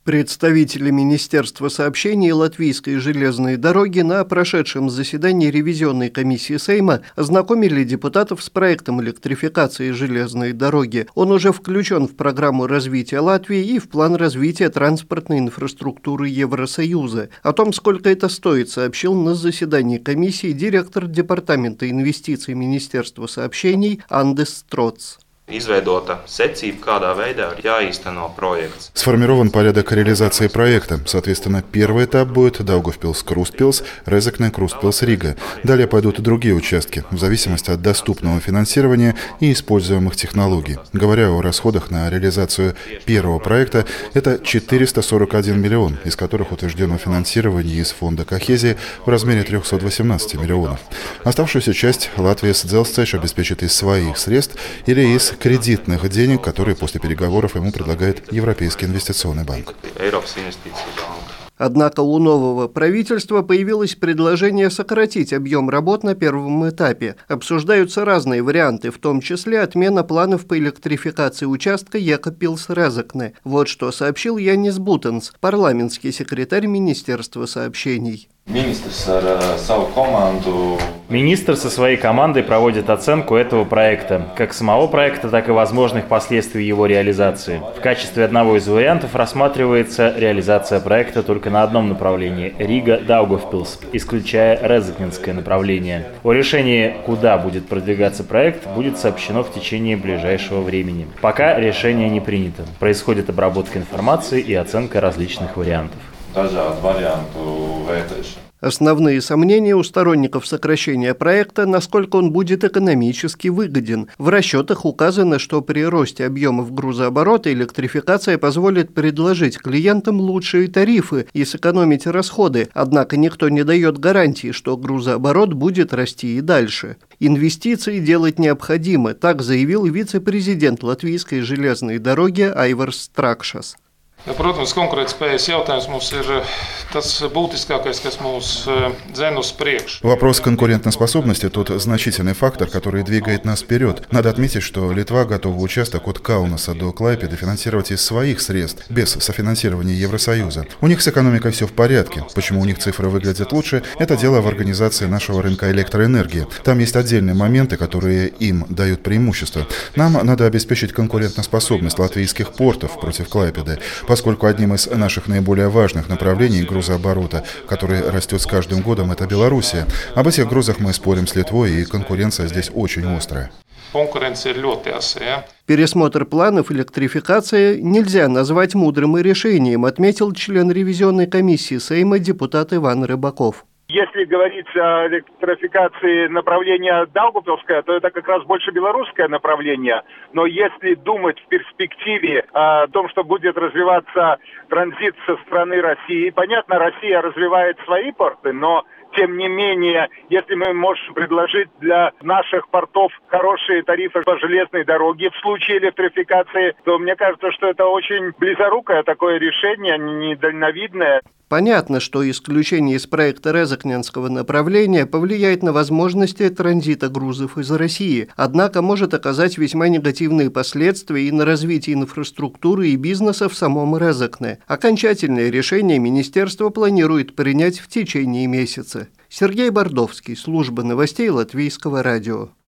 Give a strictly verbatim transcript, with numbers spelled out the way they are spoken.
Представители Министерства сообщений и Латвийской железной дороги на прошедшем заседании ревизионной комиссии Сейма ознакомили депутатов с проектом электрификации железной дороги. Он уже включен в программу развития Латвии и в план развития транспортной инфраструктуры Евросоюза. О том, сколько это стоит, сообщил на заседании комиссии директор Департамента инвестиций Министерства сообщений Андес Строц. Сформирован порядок реализации проекта. Соответственно, первый этап будет Даугавпилс-Крустпилс, Резекне-Крустпилс-Рига. Далее пойдут другие участки, в зависимости от доступного финансирования и используемых технологий. Говоря о расходах на реализацию первого проекта, это четыреста сорок один миллион, из которых утверждено финансирование из фонда Кохезии в размере триста восемнадцать миллионов. Оставшуюся часть Латвия с Дзелсцеш обеспечит из своих средств или из кредитных денег, которые после переговоров ему предлагает Европейский инвестиционный банк. Однако у нового правительства появилось предложение сократить объем работ на первом этапе. Обсуждаются разные варианты, в том числе отмена планов по электрификации участка Екапилс-Резекне. Вот что сообщил Янис Бутенс, парламентский секретарь Министерства сообщений. Министр со своей командой проводит оценку этого проекта, как самого проекта, так и возможных последствий его реализации. В качестве одного из вариантов рассматривается реализация проекта только на одном направлении – Рига-Даугавпилс, исключая Резекненское направление. О решении, куда будет продвигаться проект, будет сообщено в течение ближайшего времени. Пока решение не принято. Происходит обработка информации и оценка различных вариантов. Основные сомнения у сторонников сокращения проекта, насколько он будет экономически выгоден. В расчетах указано, что при росте объемов грузооборота электрификация позволит предложить клиентам лучшие тарифы и сэкономить расходы, однако никто не дает гарантии, что грузооборот будет расти и дальше. Инвестиции делать необходимо, так заявил вице-президент Латвийской железной дороги Айварс Стrakšas. Protams, konkurētspējas jautājums mums ir tas būtiskākais, kas mūs dzen uz priekšu. Вопрос конкурентоспособности – тот значительный фактор, который двигает нас вперед. Надо отметить, что Литва готова участок от Каунаса до Клайпеды финансировать из своих средств, без софинансирования Евросоюза. У них с экономикой все в порядке. Почему у них цифры выглядят лучше – это дело в организации нашего рынка электроэнергии. Там есть отдельные моменты, которые им дают преимущество. Нам надо обеспечить конкурентоспособность латвийских портов против Клайпеды, поскольку одним из наших наиболее важных направлений грузооборота, который растет с каждым годом, это Белоруссия. Об этих грузах мы спорим с Литвой, и конкуренция здесь очень острая. Пересмотр планов электрификации нельзя назвать мудрым решением, отметил член ревизионной комиссии Сейма депутат Иван Рыбаков. Если говорить о электрификации направления Даугавпилское, то это как раз больше белорусское направление. Но если думать в перспективе о том, что будет развиваться транзит со стороны России, понятно, Россия развивает свои порты, но тем не менее, если мы можем предложить для наших портов хорошие тарифы по железной дороге в случае электрификации, то мне кажется, что это очень близорукое такое решение, недальновидное. Понятно, что исключение из проекта Резекненского направления повлияет на возможности транзита грузов из России, однако может оказать весьма негативные последствия и на развитие инфраструктуры и бизнеса в самом Резекне. Окончательное решение министерство планирует принять в течение месяца. Сергей Бордовский, служба новостей Латвийского радио.